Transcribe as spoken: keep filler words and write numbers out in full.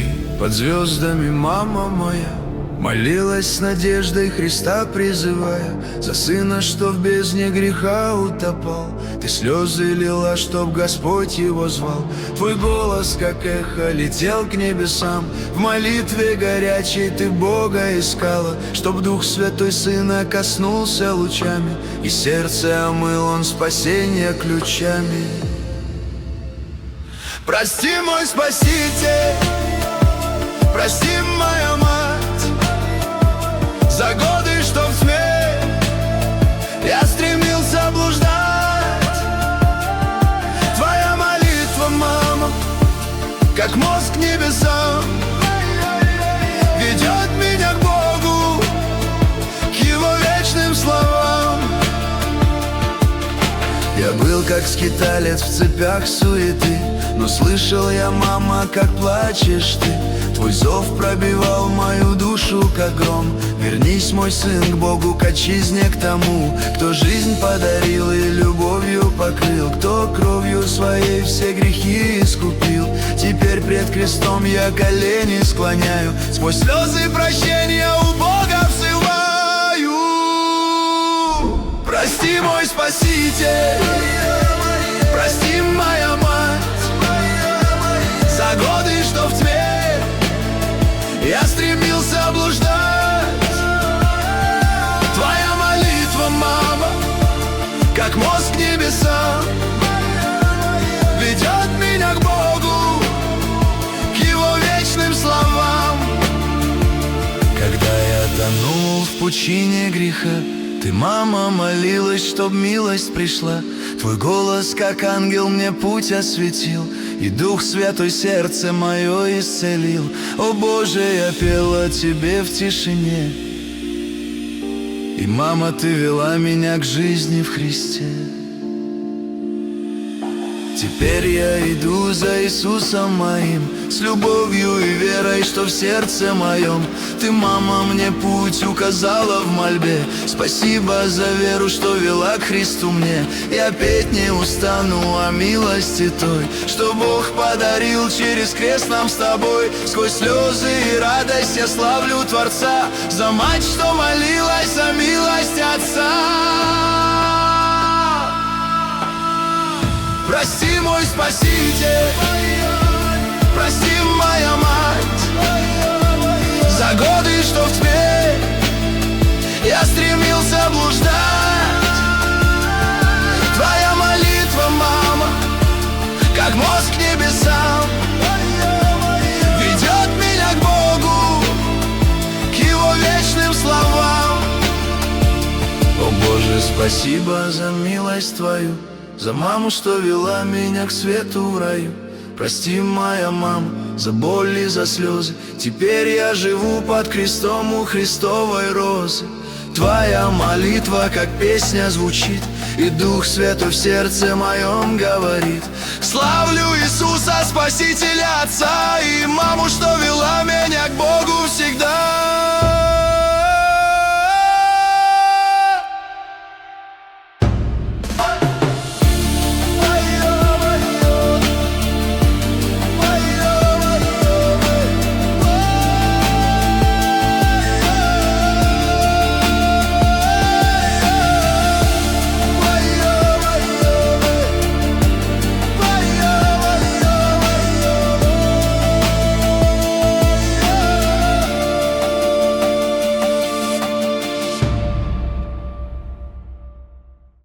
И под звездами мама моя молилась с надеждой, Христа призывая, за сына, что в бездне греха утопал. Ты слезы лила, чтоб Господь его звал. Твой голос, как эхо, летел к небесам. В молитве горячей ты Бога искала, чтоб Дух Святой Сына коснулся лучами, и сердце омыл он спасение ключами. Прости, мой Спаситель, прости, моя мать, за годы, что в тьме я стремился блуждать. Твоя молитва, мама, как мост к небесам, ведет меня к Богу, к Его вечным словам. Я был как скиталец в цепях суеты, но слышал я, мама, как плачешь ты. Твой зов пробивал мою душу, как гром. Вернись, мой сын, к Богу, к отчизне, к тому, кто жизнь подарил и любовью покрыл, кто кровью своей все грехи искупил. Теперь пред крестом я колени склоняю, сквозь слезы прощения у Бога взываю. Прости, мой Спаситель, прости, моя мать, за годы, что в тьме я стремился блуждать. Твоя молитва, мама, как мост к небесам, ведет меня к Богу, к Его вечным словам. Когда я тонул в пучине греха, ты, мама, молилась, чтоб милость пришла. Твой голос, как ангел, мне путь осветил, и Дух Святой сердце мое исцелил. О Боже, я пел о Тебе в тишине, и, мама, Ты вела меня к жизни в Христе. Теперь я иду за Иисусом моим, с любовью и верой, что в сердце моем. Ты, мама, мне путь указала в мольбе. Спасибо за веру, что вела к Христу мне. Я петь не устану о милости той, что Бог подарил через крест нам с тобой. Сквозь слезы и радость я славлю Творца, за мать, что молилась о милости Отца. Прости, мой Спаситель, прости, моя мать, за годы, что в тьме я стремился блуждать. Твоя молитва, мама, как мост к небесам, ведет меня к Богу, к Его вечным словам. О Боже, спасибо за милость Твою, за маму, что вела меня к свету в раю. Прости, моя мама, за боль и за слезы. Теперь я живу под крестом у Христовой розы. Твоя молитва, как песня, звучит, и Дух Святой в сердце моем говорит. Славлю Иисуса, Спасителя Отца, и маму, что